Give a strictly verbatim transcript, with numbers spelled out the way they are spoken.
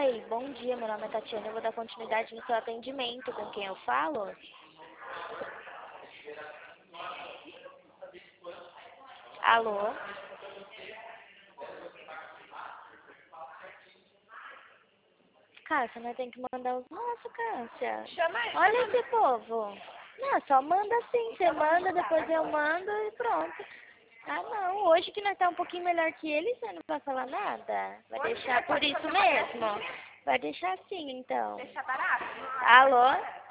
Oi, bom dia, meu nome é Tatiana, eu vou dar continuidade no seu atendimento. Com quem eu falo? Alô? Cássia, nós temos que mandar os nossos, Cássia. Chama aí. Olha esse povo. Não, só manda assim, você manda, depois eu mando e pronto. Ah, não, hoje que nós tá um pouquinho melhor que eles, você não vai falar nada? Vai deixar por isso mesmo? Vai deixar assim, então. Deixa barato? Alô?